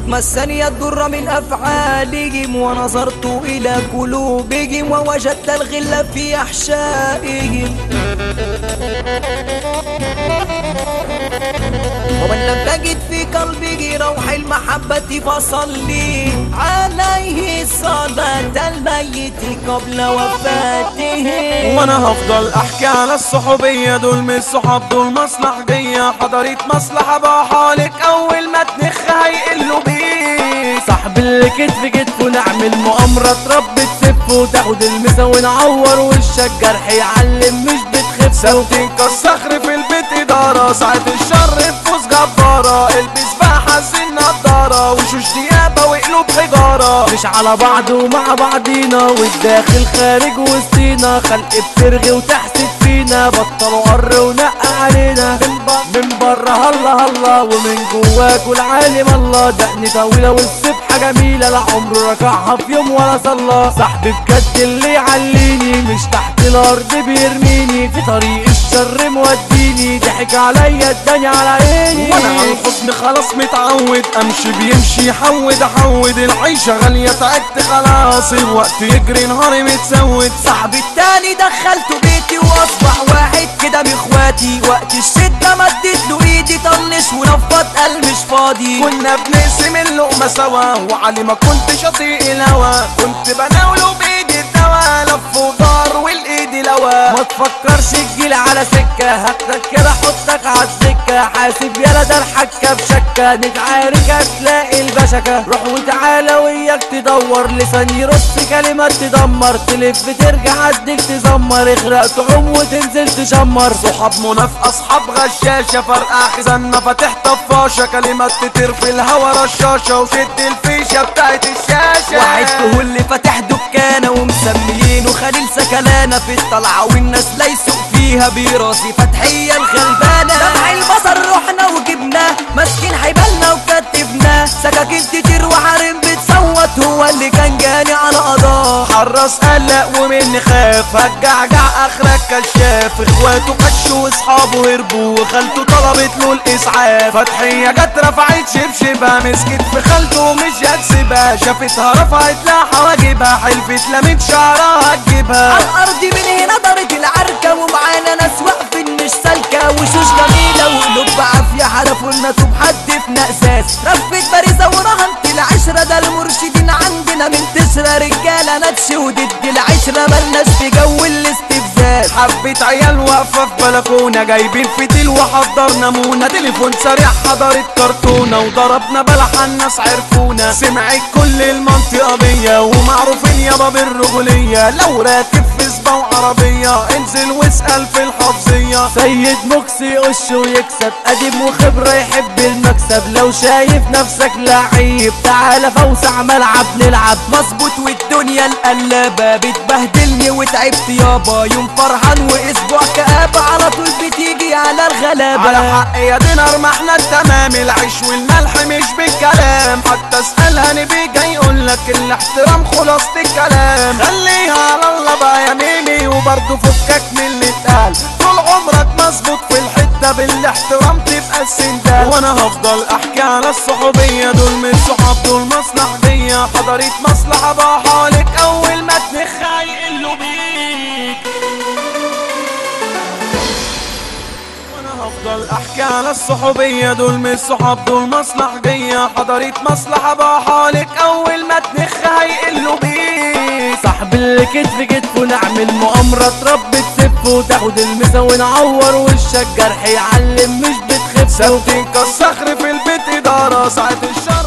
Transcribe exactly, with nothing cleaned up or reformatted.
مسني الضر من أفعالهم ونظرت إلى قلوبهم ووجدت الغل في أحشائهم. ومن لم تجد في قلبه روح المحبة فصلي عليه صلاة الميت قبل وفاته. وانا هفضل احكي على الصحوبية، دول مش صحاب دول مصلحجية. حضرت مصلحة بحالك اول ما تنخ هيقلوا بيه. صاحب اللي كتف كتف ونعمل مؤامرة تربي تسف وتاخد المسا ونعور وشك جرح يعلم مش بتخف. ثابتين كالصخر في البيت ادارة، ساعة الشر تفوز جبارة. البس بقى حزين نضارة وشوش ديابة وقلوب حجارة. مش على بعض ومع بعضينا والداخل خارج وسطينا. خلق بترغي وتحسد فينا، بطلوا قر ونقى علينا. من بره هلا هلا ومن جواك والعالم الله. دقني طويلة والسبحة جميلة، لا عمره ركعها في يوم ولا صلى. صاحبي بجد اللي يعليني، مش تحت الارض بيرميني. في طريق الشر موديني، ضحك عليا اداني على عيني. وانا على الحزن خلاص متعود، امشي بيمشي حود احود. العيشة غالية تعبت خلاص، الوقت يجري نهاري متسود. صاحبي التاني دخلته بيتي واصبح واحد كده باخواتي. وقت الشدة مدت له ايدي طنش ونفض قال مش فاضي. كنا بنقسم اللقمة سوا وعلي ما كنت شاطئ الهوا. كنت بناوله بايدي الدوا، لف ودار والايد لوا. ما تفكرش تجيل على سكة، هاخدك كده احطك عالسكة. حاسب يالا ده الحكة بشكة، نتعارك هتلاقي البشكة. روح وتعالى وياك تدور، لسان يرص كلمات تدمر. تلف ترجع عدك تزمر، اغرق تعوم وتنزل تشمر. صحاب منافقة اصحاب غشاشة، فرقع خزانة فاتح طفاشة. كلمات تطير في الهوا رشاشة، وشد الفيشة بتاعت الشاشة. واحد فهو اللي فاتح دكانة ومسميينه خليل سكلانة. في الطلعة والناس ليسوا فيها براسي فتحية الغلبانة. دمع البصر رحنا وجبناه، مسكين حيبالنا وكتفناه. سكاكين كتير وحريم بتصوت، هو اللي كان جاني على قضاه. حراس قلق ومني خاف، هتجعجع اخرك كشاف. اخواته كشوا واصحابه هربوا، وخالته طلبت له الاسعاف. فتحية جت رفعت شبشبها، مسكت في خالته ومش هتسيبها. شافتها رفعت لها حواجبها، حلفت لميت شعرها تجيبها. على الارض من هنا دارت العركة، ومعانا ناس واقفين مش سالكة. وشوش جميلة وقلوب بعافية، حلفوا لنا طوب حدفنا اساس. رفت بارزة ورهنت العشرة، ده المرشدين عندنا من تسرى. رجالة نتش وضد العشرة، ملناش في جو الاستفزاز. حبيت عيال واقفة في بلكونة، جايبين فتيل وحضرنا مونة. تليفون سريع حضرت كرتونة، وضربنا بلح الناس عرفونا. سمعت كل المنطقة بيا، ومعروفين يابا بالرجولية. لو راكب في سبا وعربية انزل واسأل في الحفظية. سيد مكسي يقش ويكسب، قديم وخبرة يحب المكسب. لو شايف نفسك لعيب تعالى فوسع ملعب نلعب. مظبوط والدنيا القلابة بتبهدلني وتعبت يابا. يوم فرحان واسبوع كآبة، على طول بتيجي على الغلابة. على حق يا دينار ما احنا التمام، العيش والملح مش بالكلام. حتى اسألها نبي جاي يقولك الاحترام خلاصة الكلام. خليها على الله بقى يا ميمي، وبرضه فكك من اللي اتقال. طول عمرك مظبوط في الحتة، بالاحترام تبقى السندال. وانا هفضل احكي على الصحوبية، دول مش صحاب دول مصلحجية. حضرت مصلحة بحالك اول ما تنخ هيقلوا بيك. هفضل احكي على الصحوبية، دول مش صحاب دول مصلحجية. حضرت مصلحة بحالك اول ما تنخ هيقلوا بيك. صاحب اللي كتف كتف ونعمل مؤامرة تربي تسف وتاخد المسا ونعور وشك جرح يعلم مش بتخف. ثابتين كالصخر في البيت ادارة، ساعة الشر